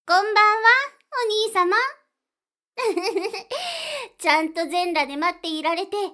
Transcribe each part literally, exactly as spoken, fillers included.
こんばんは、お兄様。ちゃんと全裸で待っていられて偉いわ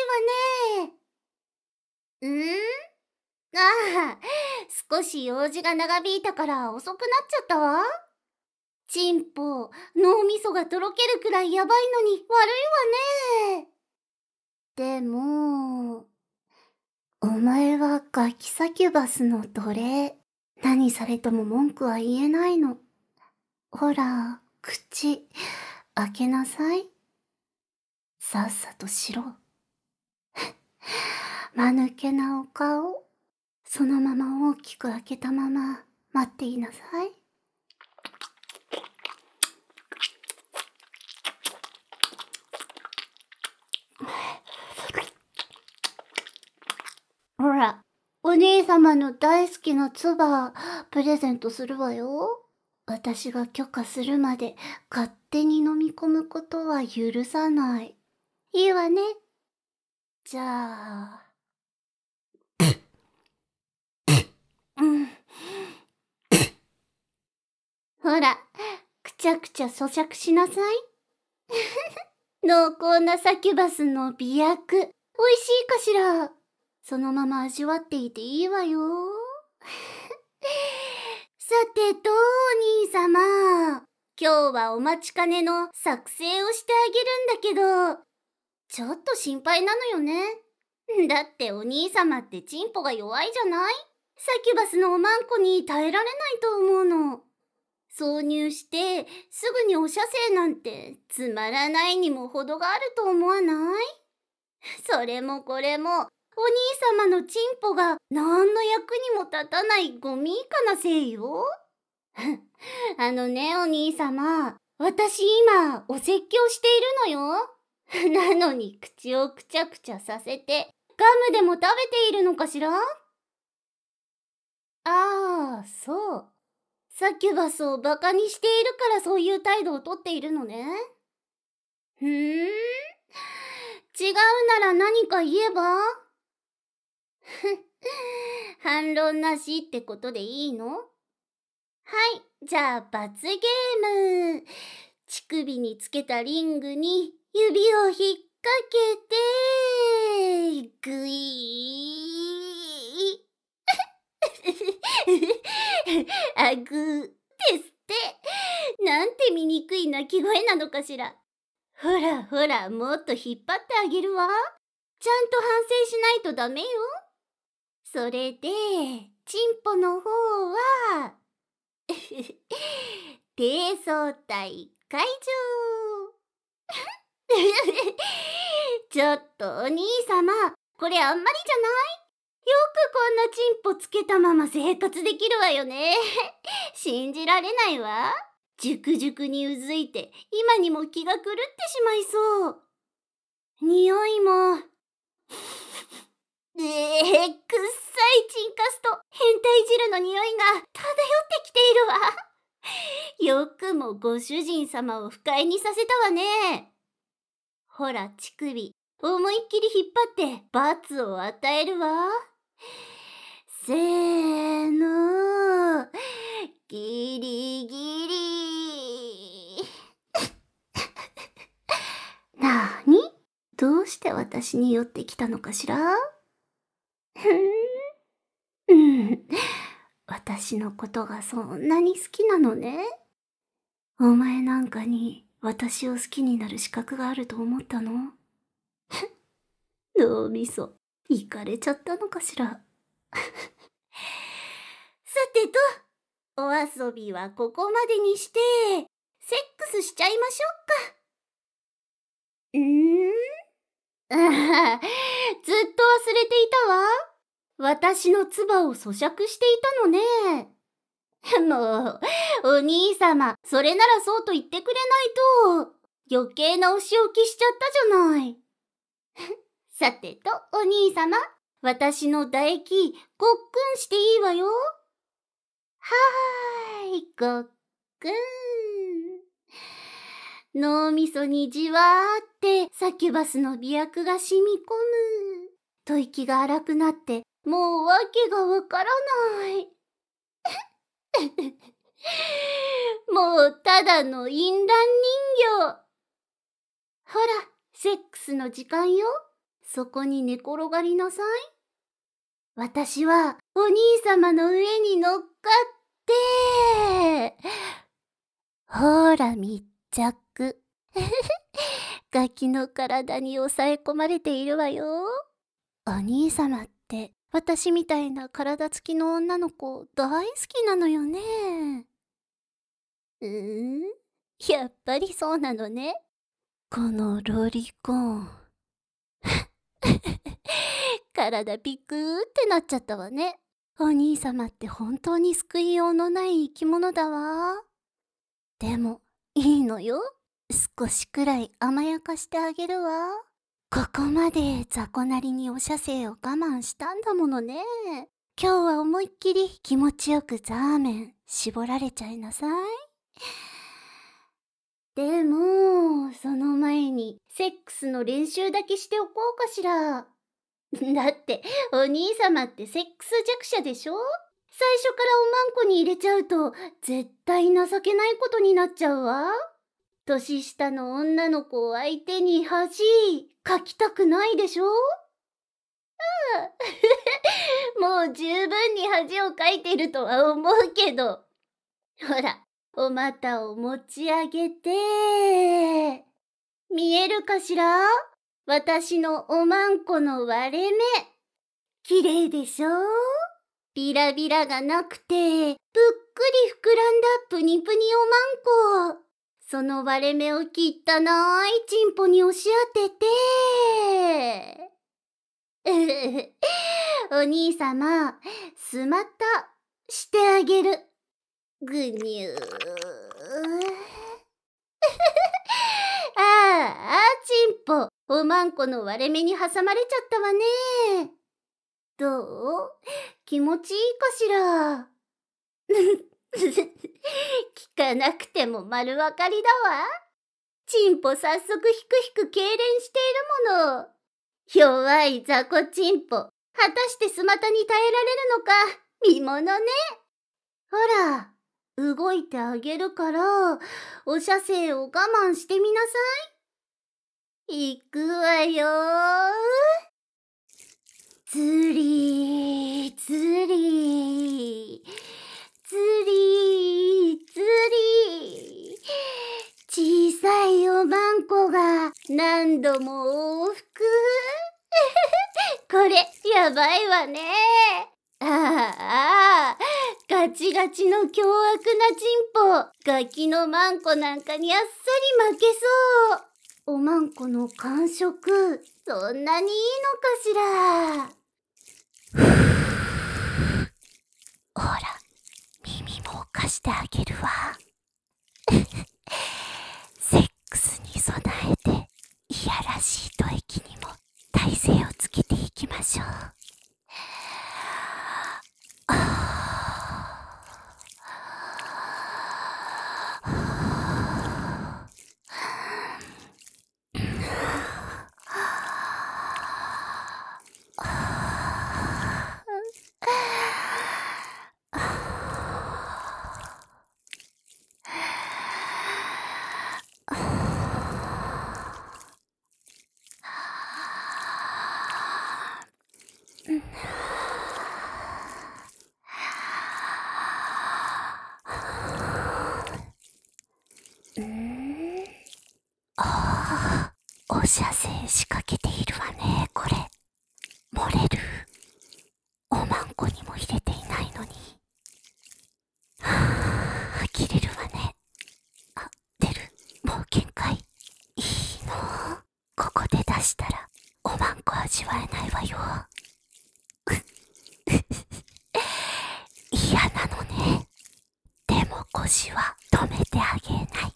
ね。んああ、少し用事が長引いたから遅くなっちゃったわ。チンポ、脳みそがとろけるくらいやばいのに悪いわね。でも、お前はガキサキュバスの奴隷。何されても文句は言えないの。ほら、口、開けなさい。さっさとしろ。間抜けなお顔、そのまま大きく開けたまま待っていなさい。ほら、お兄様の大好きな唾、プレゼントするわよ。私が許可するまで勝手に飲み込むことは許さない。いいわね。じゃあ、うん。ほら、くちゃくちゃ咀嚼しなさい。濃厚なサキュバスの美薬、美味しいかしら。そのまま味わっていていいわよ。さてと、お兄様。今日はお待ちかねの作成をしてあげるんだけど、ちょっと心配なのよね。だってお兄様ってチンポが弱いじゃない？サキュバスのおまんこに耐えられないと思うの。挿入してすぐにお射精なんてつまらないにも程があると思わない？それもこれもお兄様のチンポが何の役にも立たないゴミ以下なせいよ。あのね、お兄様、私今お説教しているのよ。なのに口をくちゃくちゃさせてガムでも食べているのかしら？ああ、そう。サキュバスをバカにしているからそういう態度をとっているのね。ふーん、違うなら何か言えば？反論なしってことでいいの？はい、じゃあ罰ゲーム。乳首につけたリングに指を引っ掛けて、ぐいー。あぐーですって。なんて醜い鳴き声なのかしら。ほらほら、もっと引っ張ってあげるわ。ちゃんと反省しないとダメよ。それで、チンポの方は、低層体解除。ちょっとお兄様、これあんまりじゃない？よくこんなチンポつけたまま生活できるわよね。信じられないわ。熟熟にうずいて今にも気が狂ってしまいそう。匂いもえー、くっさいチンカスと変態汁の匂いが漂ってきているわ。よくもご主人様を不快にさせたわね。ほら乳首、思いっきり引っ張って罰を与えるわ。せーの、ギリギリ。なーに？どうして私に寄ってきたのかしら？ふーん。うん。私のことがそんなに好きなのね。お前なんかに私を好きになる資格があると思ったの？脳みそ、いかれちゃったのかしら。さてと、お遊びはここまでにして、セックスしちゃいましょうか。んーああ、ずっと忘れていたわ。私の唾を咀嚼していたのね。もう、お兄様、それならそうと言ってくれないと、余計なお仕置きしちゃったじゃない。さてと、お兄様、私の唾液、ごっくんしていいわよ。はーい、ごっくん。脳みそにじわーってサキュバスの美薬が染み込む。吐息が荒くなって、もうわけがわからない。もうただの淫乱人形。ほら、セックスの時間よ。そこに寝転がりなさい。私はお兄様の上に乗っかって、ほら密着。ガキの体に抑え込まれているわよ。お兄様って私みたいな体つきの女の子大好きなのよね。うーん、やっぱりそうなのね。このロリコン。体ピクーってなっちゃったわね。お兄様って本当に救いようのない生き物だわ。でもいいのよ。少しくらい甘やかしてあげるわ。ここまで雑魚なりにお射精を我慢したんだものね。今日は思いっきり気持ちよくザーメン絞られちゃいなさい。でもその前にセックスの練習だけしておこうかしら。だってお兄様ってセックス弱者でしょ。最初からおまんこに入れちゃうと絶対情けないことになっちゃうわ。年下の女の子を相手に恥かきたくないでしょ。ああもう十分に恥をかいてるとは思うけど。ほら、お股を持ち上げて、見えるかしら？私のおまんこの割れ目。綺麗でしょ？ビラビラがなくて、ぷっくり膨らんだプニプニおまんこ。その割れ目をきったないチンポに押し当てて。お兄様、すまったしてあげる。ぐにゅー。ああ、チンポ、おまんこの割れ目に挟まれちゃったわね。どう？気持ちいいかしら。聞かなくても丸わかりだわ。チンポ早速ひくひく痙攣しているもの。弱い雑魚チンポ、果たしてスマタに耐えられるのか見ものね。ほら、動いてあげるからお射精を我慢してみなさい。いくわよー。つりーつりーつりーつりー。小さいおまんこが何度も往復。これやばいわね。ああ、ガチガチの凶悪なチンポ、ガキのマンコなんかにあっさり負けそう。おまんこの感触、そんなにいいのかしら。ほら、耳も貸してあげるわ。セックスに備えて、いやらしい吐息にも耐性をつけていきましょう。お射精仕掛けているわね、これ。漏れる。おまんこにも入れていないのに。はぁ、呆れるわね。あ、出る。もう限界。いいの。ここで出したら、おまんこ味わえないわよ。嫌なのね。でも腰は止めてあげない。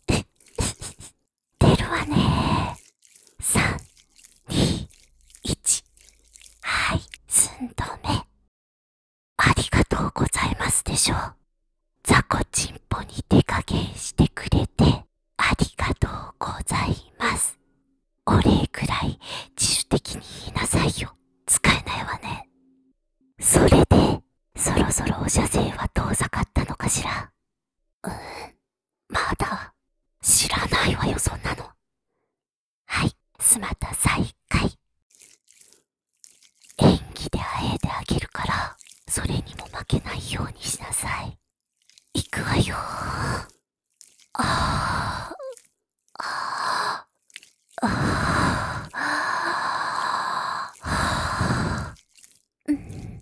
出るわね。さん、に、いち。はい、寸止め。ありがとうございますでしょう。雑魚チンポに手加減してくれてありがとうございます。お礼くらい自主的に言いなさいよ。使えないわね。それで、そろそろお射精は遠ざかったのかしら。うん、 まだ知らないわよ、そんなの。はい、スマタ再開。演技であえてあげるから、それにも負けないようにしなさい。いくわよ。あーあーあーあーうん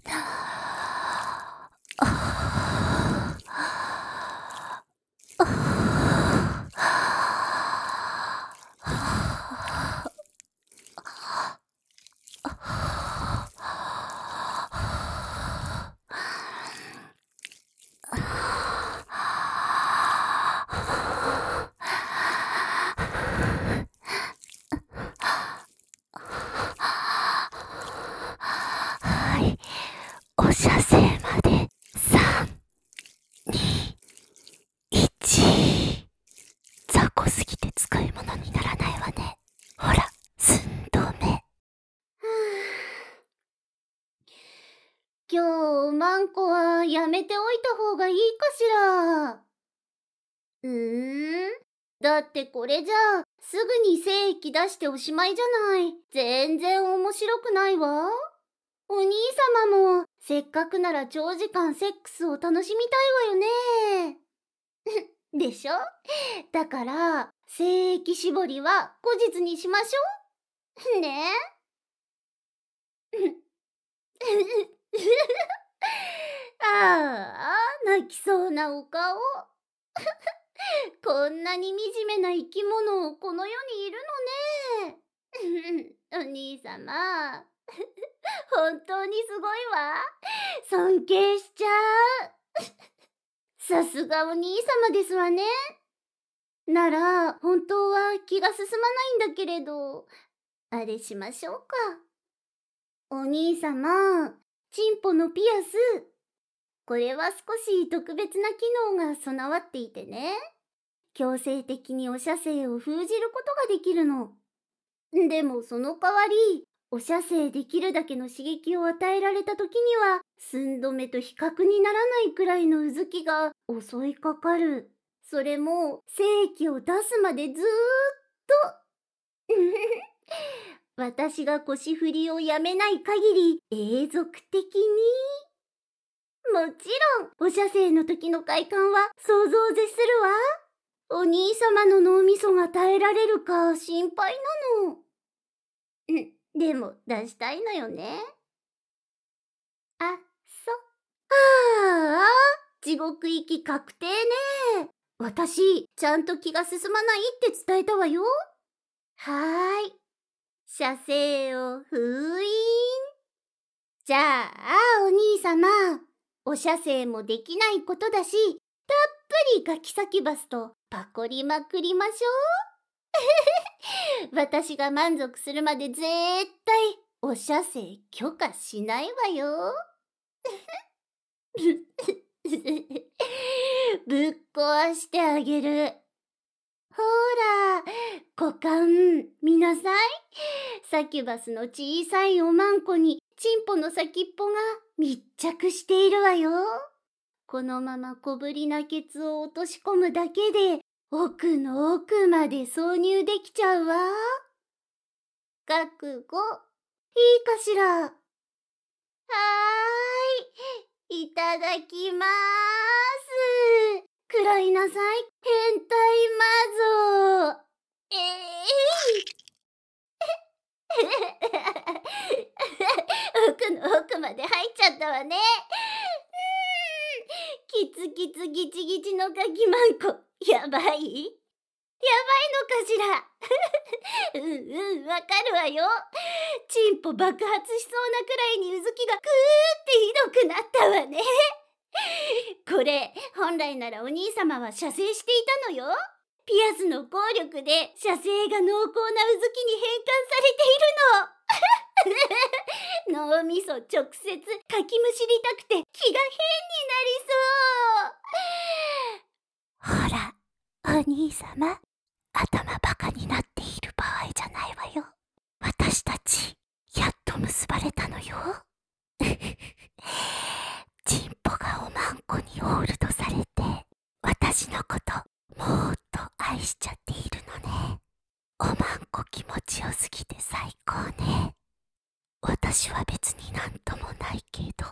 あーあはい、お射精までさん、に、いち。雑魚すぎて使い物にならないわね。ほら、寸止め。 今日おまんこはやめておいた方がいいかしら。うーんだってこれじゃあすぐに精液出しておしまいじゃない。全然面白くないわ。お兄様もせっかくなら長時間セックスを楽しみたいわよね。でしょ？だから精液絞りは後日にしましょう。ねああ、泣きそうなお顔。こんなに惨めな生き物この世にいるのね。お兄様、本当にすごいわ。尊敬しちゃう。さすがお兄様ですわね。なら本当は気が進まないんだけれど、あれしましょうか。お兄様、チンポのピアス。これは少し特別な機能が備わっていてね。強制的にお射精を封じることができるの。でもその代わり、お射精できるだけの刺激を与えられた時には、寸止めと比較にならないくらいのうずきが襲いかかる。それも精液を出すまでずーっと。私が腰振りをやめない限り永続的に。もちろんお射精の時の快感は想像を絶するわ。お兄様の脳みそが耐えられるか心配なの。んでも出したいのよね。あ、そ。ああ、地獄行き確定ね。私、ちゃんと気が進まないって伝えたわよ。はーい。射精を封印。じゃあ、お兄様、お射精もできないことだし、たっぷりガキサキバスとパコりまくりましょう。私が満足するまで絶対お射精許可しないわよ。ぶっ壊してあげる。ほら、股間見なさい。サキュバスの小さいおまんこにチンポの先っぽが密着しているわよ。このまま小ぶりなケツを落とし込むだけで奥の奥まで挿入できちゃうわ。覚悟いいかしら。はーい、いただきまーす。くらいなさい、変態魔像。えー、奥の奥まで入っちゃったわね。キツキツギチギチのガキマンコ、やばいやばいのかしら。うんうん、わかるわよ。チンポ爆発しそうなくらいにうずきがクーってひどくなったわね。これ本来ならお兄様は射精していたのよ。ピアスの効力で射精が濃厚なうずきに変換されているの。脳みそ直接かきむしりたくて気が変になりそう。 ほら、お兄様、頭バカになっている場合じゃないわよ。私たちやっと結ばれたのよ。チンポがおまんこにホールドされて、私のことももっと愛しちゃっているのね。おまんこ気持ちよすぎて最高ね。私は別になんともないけど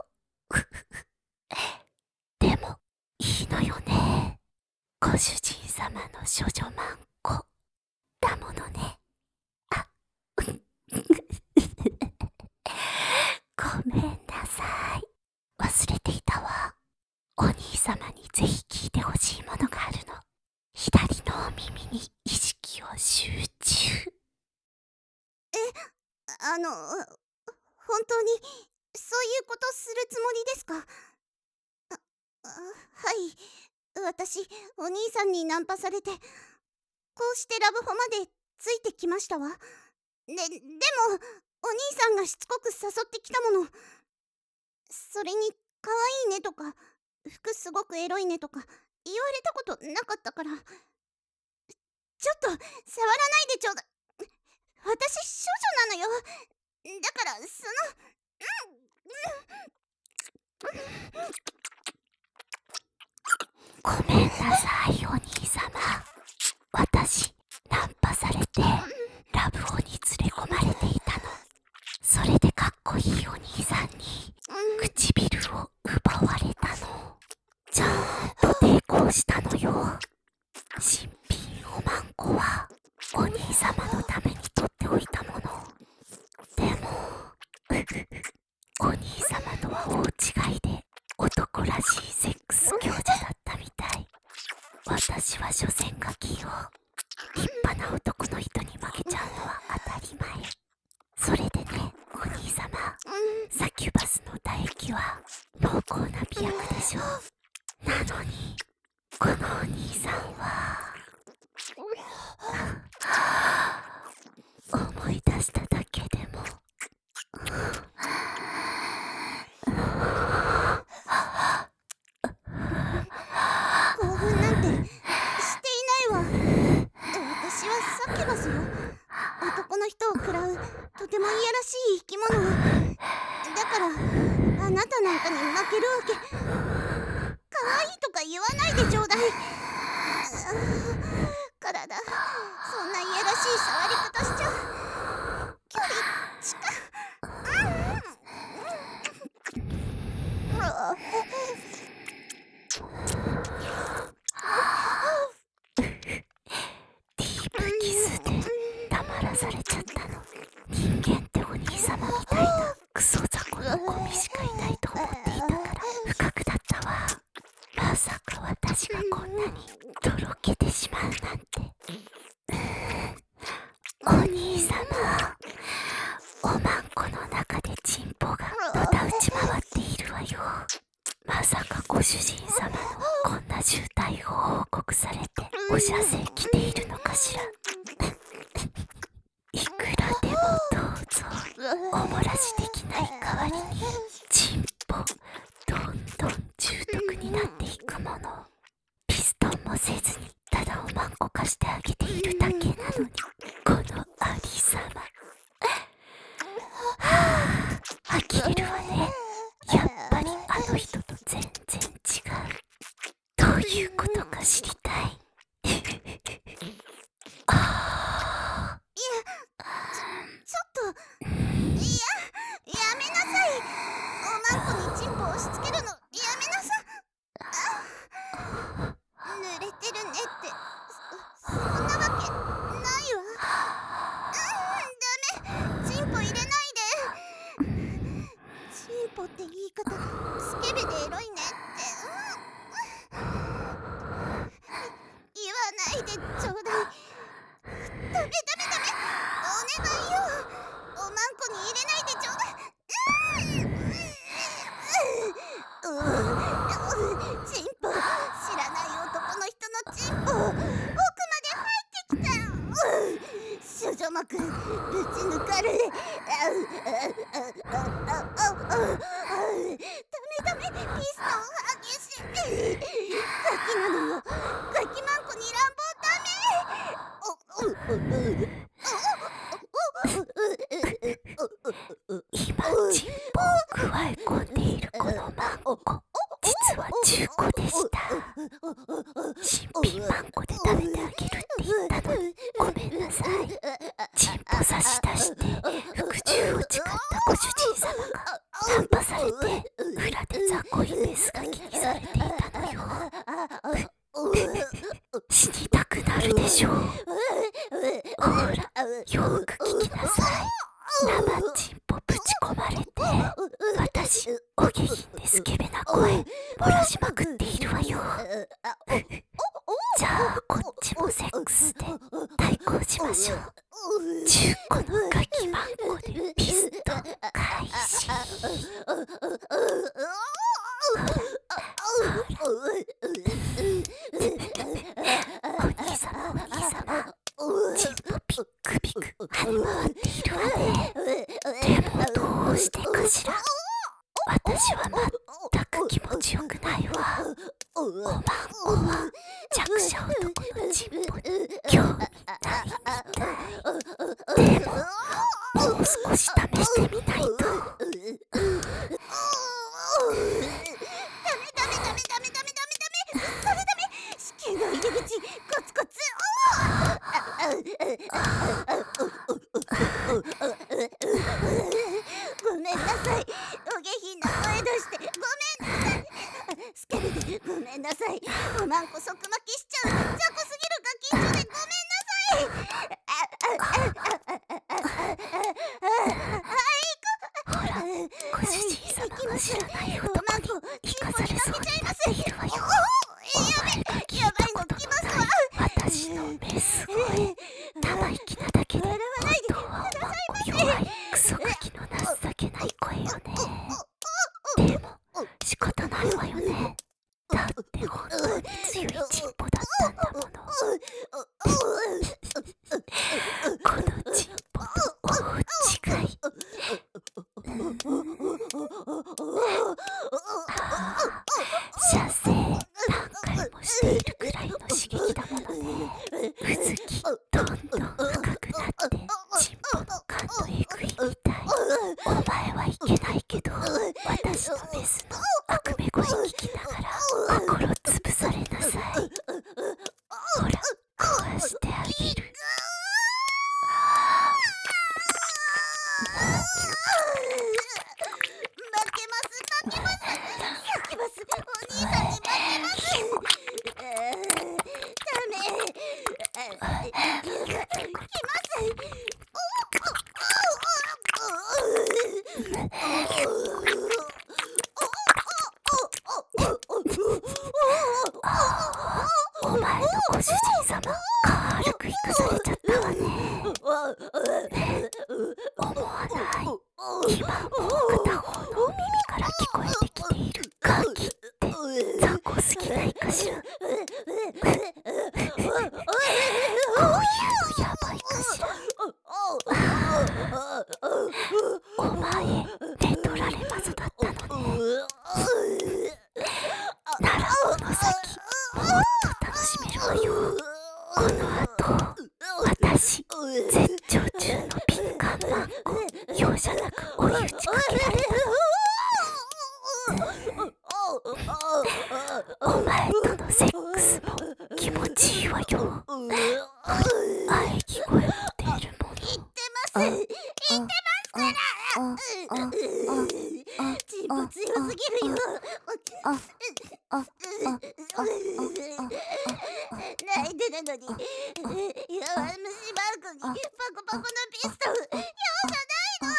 でもいいのよね。ご主人様の処女まんこだものね。あごめんなさい、忘れていたわ。お兄様にぜひ聞いてほしいものがあるの。左のお耳に意識を集中。 え、あの、本当にそういうことするつもりですか？あ、あはい。私、お兄さんにナンパされて、こうしてラブホまでついてきましたわ。で、でも、お兄さんがしつこく誘ってきたもの。それに、可愛いねとか、服すごくエロいねとか、言われたことなかったから。ちょっと、触らないでちょうだ。私、少女なのよ。だから、その、ごめんなさい、お兄様。私、ナンパされて、ラブホに連れ込まれていたの。それでかっこいいお兄さんに、唇を奪われたの。ちゃんと抵抗したのよ。新品おまんこは、お兄様のために取っておいたもの。でも、お兄様とは大違いで、男らしいセックス強者だったみたい。私は所詮ガキよ。立派な男の人に負けちゃうのは当たり前。それでね、お兄様、サキュバスの唾液は濃厚な美薬でしょ。なのに、このお兄さんは思い出しただけでも興奮なんてしていないわ。私はサキュバスよ。男の人を食らうとてもいやらしい生き物。だからあなたなんかに負けるわけ。可愛いとか言わないでちょうだい。体、そんないやらしい触り方しちゃ距離近っ。 ディープキスで黙らされちゃったの。人間ってお兄様みたいなクソ雑魚のゴミしかいないと思っていたから不覚だったわ。まさか私がこんなにとろけてしまうなんて。お兄様、おまんこの中でチンポがのたうち回っているわよ。まさかご主人様のこんな渋滞を報告されてお射精来ているのかしら。いくらでもどうぞ。お漏らしできない代わりにチンポどんどん重篤になっていくもの。ピストンもせずにただおまんこ化してあげているだけなのに、このありさま。はぁ、呆れるわね。やっぱりあの人と全然違う。どういうことか知りたい。あいや、ちょっと、いや、やめなさい。おまんこにチンポを押し付けるのやめなさい。濡れてるねって、そ、そんなわけないわ。うん、ダメ。チンポ入れないで。チンポって言い方、スケベでエロいねって、うん、言わないでちょうだい。ダメダメダメ、お願いよ。おまんこに入れないでちょうだい。うん、うん、チンポ、知らない男の人のチンポ、奥まで入ってきた。うん、処女膜ぶち抜かれ。あうあうあうあうあうあう、ダメダメ、ピストン激しい。ガキなのよ。ガキマンコに乱暴ダメ。お、う、う、う、 今チンポを加え込んでいるこのマンコ、実は中古でした。新品マンコで食べてあげるって言ったのにごめんなさい。チンポ差し出して服従を誓ったご主人様がナンパされて裏で雑魚いメスが気にされていたのよ。死にたくなるでしょう。ほら、よーく聞きなさい。生チンポぶち込まれて私お下品でスケベな声漏らしまくっているわよ。じゃあこっちもセックスで対抗しましょう。じゅっこのガキマンコでピストン開始。お兄様お兄様、チンポピックピク跳ね回っているわね。でもどうしてかしら。私は全く気持ちよくないわ。おまんこは弱者男のチンポに興味ないみたい。でももう少し試してみないと。 ダメダメダメダメダメダメダメダメそれダメ。子宮の入り口コツコツ。ごめんなさい。お下品な声出してごめんなさい。スケベでごめんなさい。おまんこ即巻きしちゃう雑魚すぎるガキンチョでごめんなさい。 ほら、ご主人様が知らない男に生かされそうになっているわよ。お前が聞いたことのない私のメス声。生意気なだけで本当はおまんこ弱いクソガキの情けない声よね。でも仕方ないわよね。だって本当に強いチンポだったんだもの。このチンポの大違い。ああ、射精何回もしているくらいの刺激だものね。うずきどんどん深くなってチンポの感のえぐいみたい。お前はいけないけど私のメスの悪め声聞きながら心潰されなさい。ほら壊してあげる。 負けます負けます負けます。お兄さんに負けます。ダメ。来ます。 お前のご主人様軽く生かされちゃったわね。思わない。今もう片方のお耳から聞こえてきているガキって雑魚すぎないかしら。こういうのやばいかしら。お前寝取られマゾだったのね。ならこの先もっと楽しめるわよ。この後私絶頂中のピンカンマンコ容赦なく追い打ちかけられたの。お前とのセックスも気持ちいいわよ。喘ぎ声も出るもの。 言ってます言ってますから。チンポ強すぎるよ。泣いてたのに弱虫マークにパコパコのピストル容赦ないの。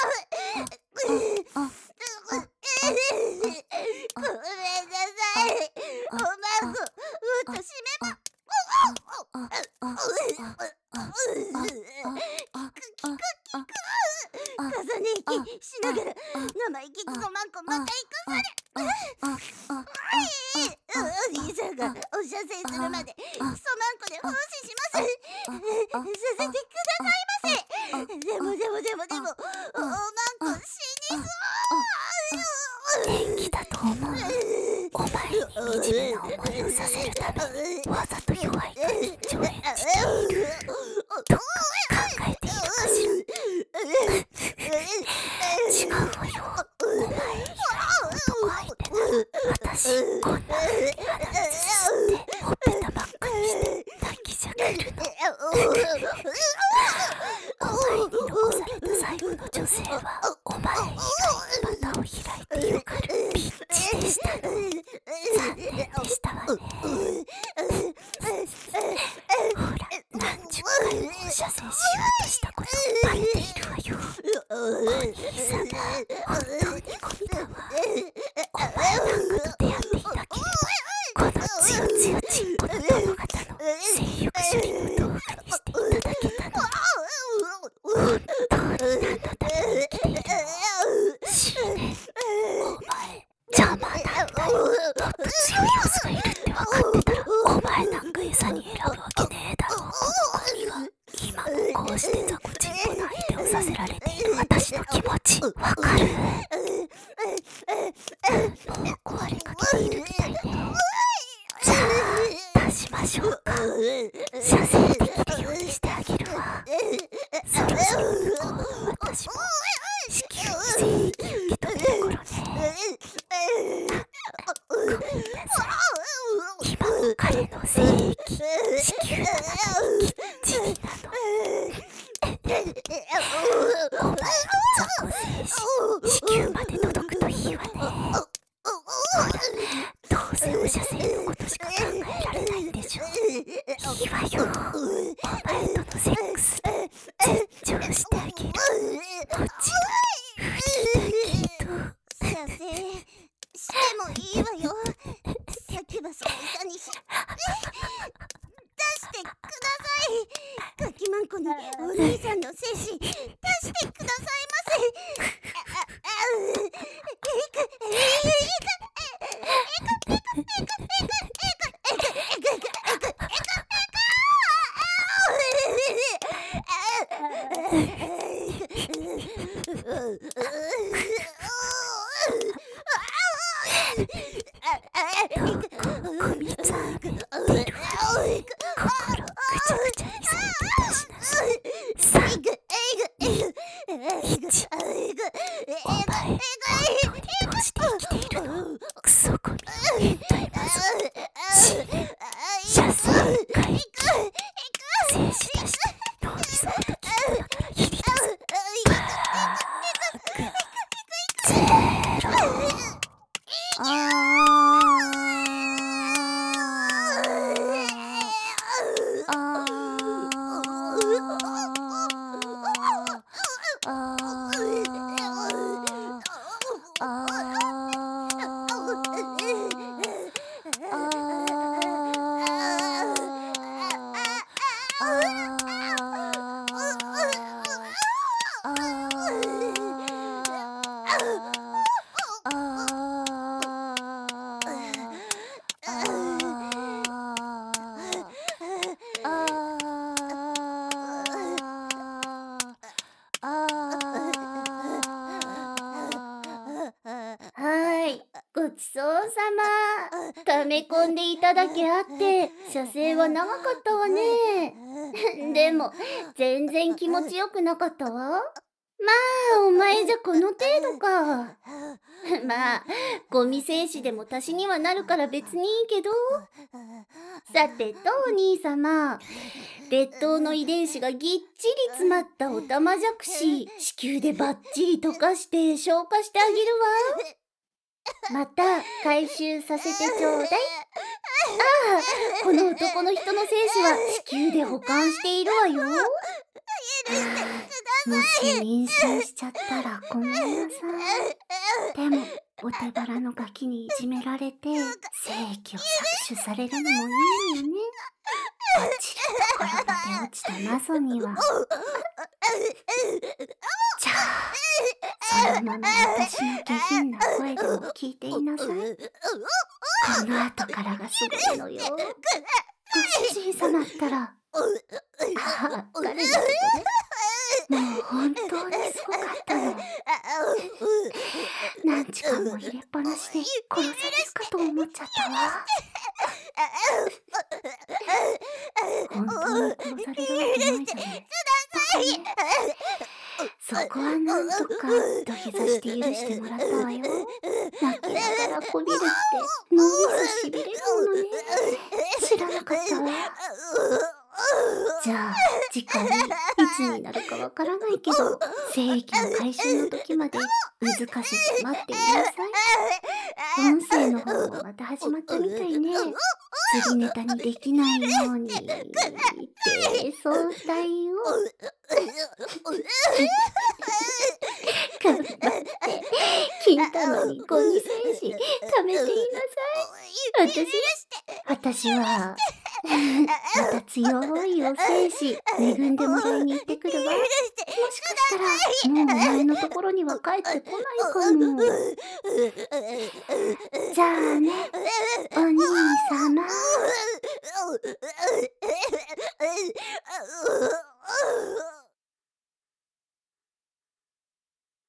ごめんなさい。おまんこもっと締めま。重ね息しながら生意気クソマンコまた行かされ。お兄さんがお射精するまでクソマンコで奉仕します。させてくださいませ。でもでもでもでもおまんこ死にそう。 元気だと思う。お前に惨めな思いをさせるためにわざと弱い感情を演じている。どっか考えているかしら。違うわよ。お前以外の男相手なら私こんな風に鼻ずすってほっぺたばっかにして抱きし来るの。お前に残された最後の女性はお前以外に股を開いてよがるピッチでしたの。残念でしたわね。ほら、何十回も射精しようとしたことバレているわよ。お兄さんが本当にゴミだわ。お前なんかと出会っていなければこのつよつよちんぽの殿方の性欲処理の動画にしていただけたのに、本当に何のために生きているの。執念、お前邪魔なんだよ。もっと強いオスがいるって分かってたらお前なんか餌に選ぶわけねえだろ。このゴミが今もこうして雑魚ちんぽの相手をさせられている私の気持ち分かる？もう壊れかけているみたいね。じゃあ出しましょうか。射精できるようにしてあげるわ。そろそろ向こうの私も子宮に精液受け取るところね。ごめんなさい。今も彼の精液子宮の中にきっちりなの。お前の雑魚精子子宮まで届くといいわね。ほら、どうせお射精のことしか考えられないんでしょ。いいわよ。お前とのセックスで絶頂してあげる。もちろんフリーだけど。 射精してもいいわよ。先はその差にし出してください。ガキマンコにお兄さんの精子出してくださいませ。 ゴミザーメン出るわね。心ぐちゃぐちゃにされて出しなさい。さん、に、いち。お前本当にどうして生きているの？クソゴミの変態マゾ。死ね。射精回帰。精子出して脳みそごとキープだから切り出す。バーグゼロ。あごちそうさま。溜め込んでいただけあって射精は長かったわね。でも全然気持ちよくなかったわ。まあお前じゃこの程度か。まあゴミ精子でも足しにはなるから別にいいけど。さてとお兄様、劣等の遺伝子がぎっちり詰まったオタマジャクシ、子宮でバッチリ溶かして消化してあげるわ。また回収させてちょうだい。ああ、この男の人の精子は子宮で保管しているわよ。もし妊娠しちゃったらごめんなさい。でもお手柄のガキにいじめられて精液を搾取されるのもいいよね。落ちるところまで落ちたマゾには。じゃあそのまま私の下品な声でも聞いていなさい。この後からがすごいのよ。ご主人様ったら、ああ、彼のことね。もう本当にすごかったの。何時間も入れっぱなしで殺されるかと思っちゃったわ。本当に殺されるわけないじゃない。そこはなんとか土下座して許してもらったわよ。泣きながらこびるって脳みそしびれるものね。知らなかったわ。 じゃあ、次回、いつになるかわからないけど、聖域の回収の時まで、難かしで待っていなさい。音声の方もまた始まったみたいね。釣りネタにできないように、低層体を。頑張って、金玉にゴミ戦士、貯めていなさい。私、私は、また強いお精子、恵んでもらいに行ってくるわ。もしかしたら、もうお前のところには帰ってこないかも。じゃあね、お兄様。